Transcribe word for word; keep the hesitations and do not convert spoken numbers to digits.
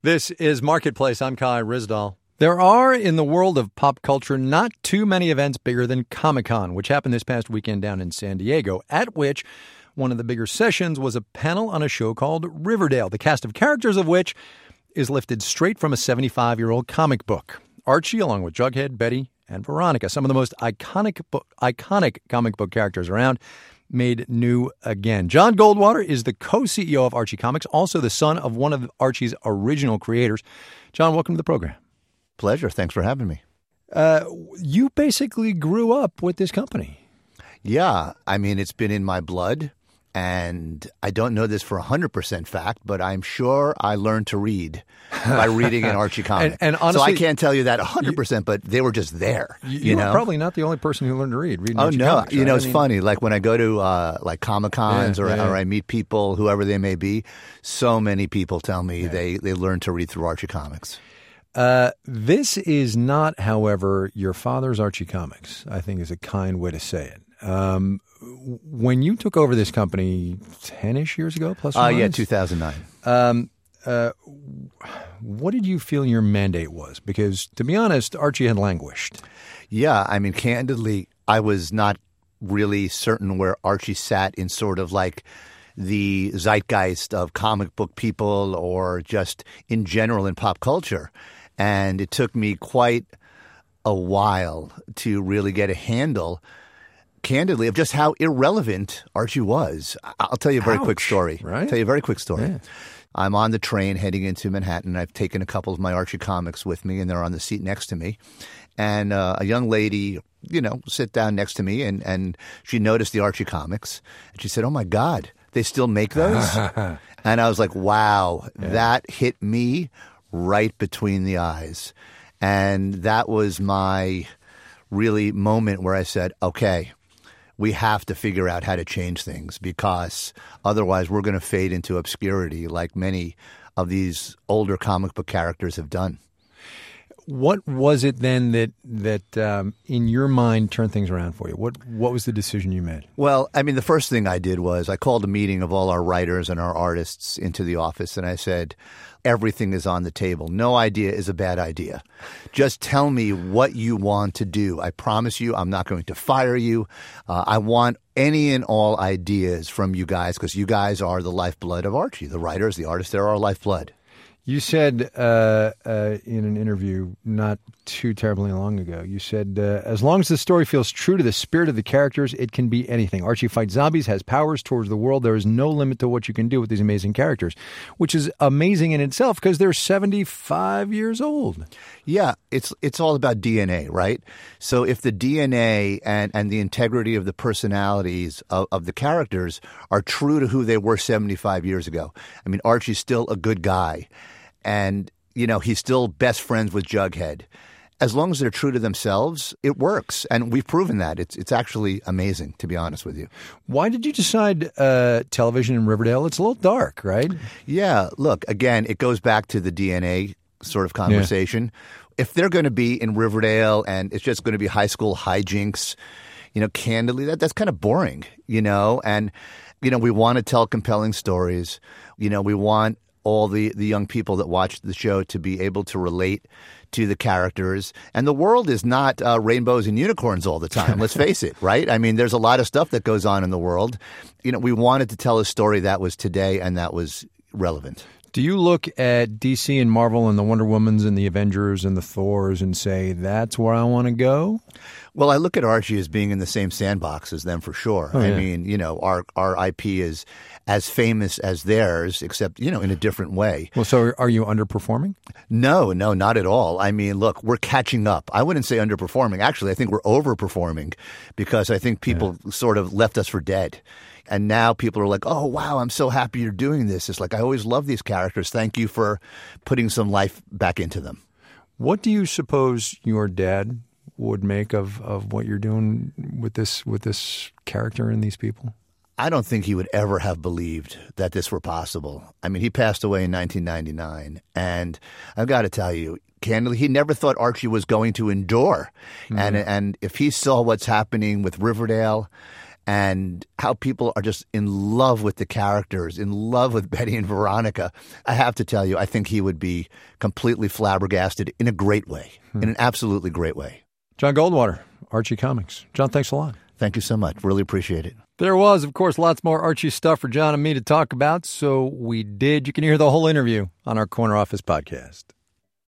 This is Marketplace. I'm Kai Ryssdal. There are, in the world of pop culture, not too many events bigger than Comic-Con, which happened this past weekend down in San Diego, at which one of the bigger sessions was a panel on a show called Riverdale, the cast of characters of which is lifted straight from a seventy-five-year-old comic book. Archie, along with Jughead, Betty, and Veronica, some of the most iconic book, iconic comic book characters around, made new again. John Goldwater is the co-C E O of Archie Comics, also the son of one of Archie's original creators. John, welcome to the program. Pleasure. Thanks for having me. Uh, you basically grew up with this company. Yeah. I mean, it's been in my blood, and I don't know this for one hundred percent fact, but I'm sure I learned to read by reading an Archie comic. and, and honestly, so I can't tell you that one hundred percent, but they were just there. You, you, you know? were probably not the only person who learned to read. Reading oh, Archie no. comics, right? You know, it's I mean, funny. Like when I go to uh, like Comic-Cons yeah, or, yeah, yeah. or I meet people, whoever they may be, so many people tell me yeah. they, they learned to read through Archie Comics. Uh, this is not, however, your father's Archie Comics, I think is a kind way to say it. Um, when you took over this company ten-ish years ago, plus or Uh, minus? yeah, two thousand nine. Um, uh, what did you feel your mandate was? Because, to be honest, Archie had languished. Yeah, I mean, candidly, I was not really certain where Archie sat in sort of like the zeitgeist of comic book people or just in general in pop culture. And it took me quite a while to really get a handle, candidly, of just how irrelevant Archie was. I'll tell you a very Ouch, quick story. right? I'll tell you a very quick story. Yeah. I'm on the train heading into Manhattan. I've taken a couple of my Archie comics with me, and they're on the seat next to me. And uh, a young lady, you know, sit down next to me, and, and she noticed the Archie comics. And she said, "Oh, my God, they still make those?" And I was like, wow, Yeah. that hit me right between the eyes. And that was my really moment where I said, okay, we have to figure out how to change things because otherwise we're going to fade into obscurity like many of these older comic book characters have done. What was it then that that um, in your mind turned things around for you? What what was the decision you made? Well, I mean, the first thing I did was I called a meeting of all our writers and our artists into the office, and I said, everything is on the table. No idea is a bad idea. Just tell me what you want to do. I promise you I'm not going to fire you. Uh, I want any and all ideas from you guys because you guys are the lifeblood of Archie. The writers, the artists, they're our lifeblood. You said uh, uh, in an interview not too terribly long ago, you said, uh, as long as the story feels true to the spirit of the characters, it can be anything. Archie fights zombies, has powers towards the world. There is no limit to what you can do with these amazing characters, which is amazing in itself because they're seventy-five years old. Yeah, it's it's all about D N A, right? So if the D N A and, and the integrity of the personalities of, of the characters are true to who they were seventy-five years ago, I mean, Archie's still a good guy. And, you know, he's still best friends with Jughead. As long as they're true to themselves, it works. And we've proven that. It's it's actually amazing, to be honest with you. Why did you decide uh, television in Riverdale? It's a little dark, right? Yeah. Look, again, it goes back to the D N A sort of conversation. Yeah. If they're going to be in Riverdale and it's just going to be high school hijinks, you know, candidly, that that's kind of boring, you know. And, you know, we want to tell compelling stories. You know, we want all the, the young people that watch the show to be able to relate to the characters. And the world is not uh, rainbows and unicorns all the time. Let's face it, right? I mean, there's a lot of stuff that goes on in the world. You know, we wanted to tell a story that was today and that was relevant. Do you look at D C and Marvel and the Wonder Womans and the Avengers and the Thors and say, that's where I want to go? Well, I look at Archie as being in the same sandbox as them for sure. Oh, yeah. I mean, you know, our our I P is as famous as theirs, except, you know, in a different way. Well, so are you underperforming? No, no, not at all. I mean, look, we're catching up. I wouldn't say underperforming. Actually, I think we're overperforming because I think people yeah. sort of left us for dead. And now people are like, oh, wow, I'm so happy you're doing this. It's like, I always love these characters. Thank you for putting some life back into them. What do you suppose your dad would make of, of what you're doing with this with this character and these people? I don't think he would ever have believed that this were possible. I mean, he passed away in nineteen ninety-nine. And I've got to tell you, candidly, he never thought Archie was going to endure. Mm-hmm. And, and if he saw what's happening with Riverdale and how people are just in love with the characters, in love with Betty and Veronica. I have to tell you, I think he would be completely flabbergasted in a great way, hmm. in an absolutely great way. John Goldwater, Archie Comics. John, thanks a lot. Thank you so much. Really appreciate it. There was, of course, lots more Archie stuff for John and me to talk about, so we did. You can hear the whole interview on our Corner Office podcast.